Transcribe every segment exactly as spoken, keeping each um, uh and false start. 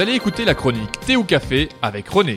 Vous allez écouter la chronique Thé ou Café avec René.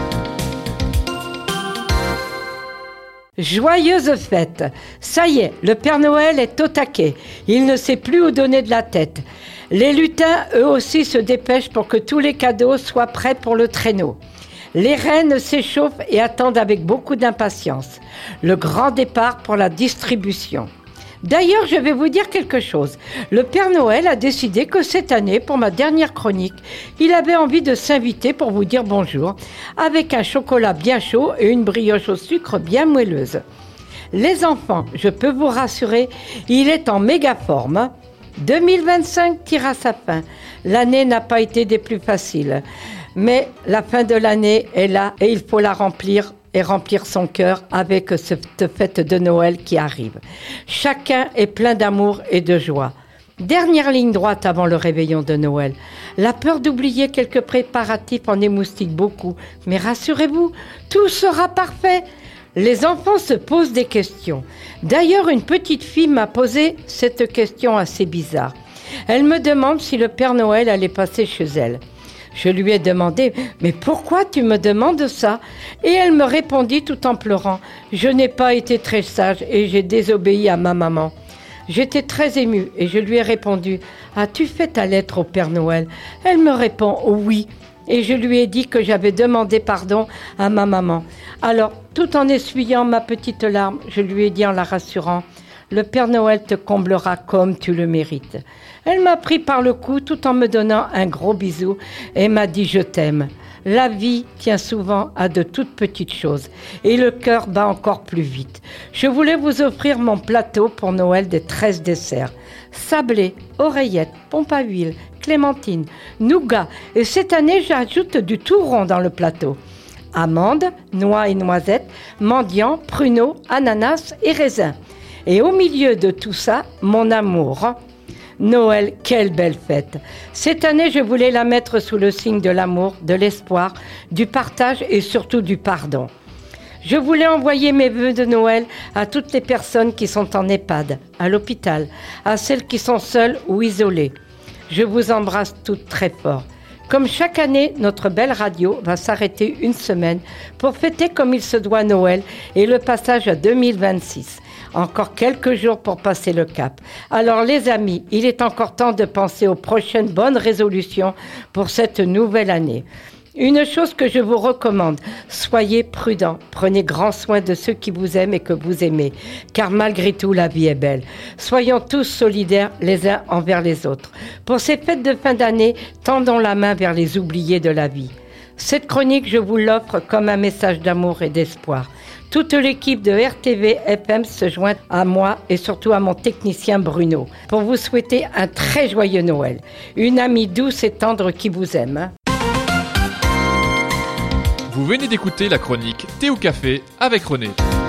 Joyeuse fête. Ça y est, le Père Noël est au taquet. Il ne sait plus où donner de la tête. Les lutins, eux aussi, se dépêchent pour que tous les cadeaux soient prêts pour le traîneau. Les reines s'échauffent et attendent avec beaucoup d'impatience le grand départ pour la distribution. D'ailleurs, je vais vous dire quelque chose. Le Père Noël a décidé que cette année, pour ma dernière chronique, il avait envie de s'inviter pour vous dire bonjour, avec un chocolat bien chaud et une brioche au sucre bien moelleuse. Les enfants, je peux vous rassurer, il est en méga forme. deux mille vingt-cinq tire à sa fin. L'année n'a pas été des plus faciles. Mais la fin de l'année est là et il faut la remplir et remplir son cœur avec cette fête de Noël qui arrive. Chacun est plein d'amour et de joie. Dernière ligne droite avant le réveillon de Noël. La peur d'oublier quelques préparatifs en émoustille beaucoup. Mais rassurez-vous, tout sera parfait. Les enfants se posent des questions. D'ailleurs, une petite fille m'a posé cette question assez bizarre. Elle me demande si le Père Noël allait passer chez elle. Je lui ai demandé « Mais pourquoi tu me demandes ça ?» Et elle me répondit tout en pleurant « Je n'ai pas été très sage et j'ai désobéi à ma maman. » J'étais très émue et je lui ai répondu « As-tu fait ta lettre au Père Noël ?» Elle me répond « Oui ». Et je lui ai dit que j'avais demandé pardon à ma maman. Alors, tout en essuyant ma petite larme, je lui ai dit en la rassurant « Le Père Noël te comblera comme tu le mérites. » Elle m'a pris par le cou tout en me donnant un gros bisou et m'a dit « Je t'aime ». La vie tient souvent à de toutes petites choses et le cœur bat encore plus vite. Je voulais vous offrir mon plateau pour Noël des treize desserts. Sablé, oreillettes, pompe à huile, clémentine, nougat et cette année j'ajoute du tout rond dans le plateau. Amandes, noix et noisettes, mendiant, pruneaux, ananas et raisins. Et au milieu de tout ça, mon amour. Noël, quelle belle fête. Cette année, je voulais la mettre sous le signe de l'amour, de l'espoir, du partage et surtout du pardon. Je voulais envoyer mes vœux de Noël à toutes les personnes qui sont en EHPAD, à l'hôpital, à celles qui sont seules ou isolées. Je vous embrasse toutes très fort. Comme chaque année, notre belle radio va s'arrêter une semaine pour fêter comme il se doit Noël et le passage à deux mille vingt-six. Encore quelques jours pour passer le cap. Alors les amis, il est encore temps de penser aux prochaines bonnes résolutions pour cette nouvelle année. Une chose que je vous recommande, soyez prudents, prenez grand soin de ceux qui vous aiment et que vous aimez, car malgré tout la vie est belle. Soyons tous solidaires les uns envers les autres. Pour ces fêtes de fin d'année, tendons la main vers les oubliés de la vie. Cette chronique, je vous l'offre comme un message d'amour et d'espoir. Toute l'équipe de R T V F M se joint à moi et surtout à mon technicien Bruno pour vous souhaiter un très joyeux Noël. Une amie douce et tendre qui vous aime. Vous venez d'écouter la chronique Thé ou Café avec René.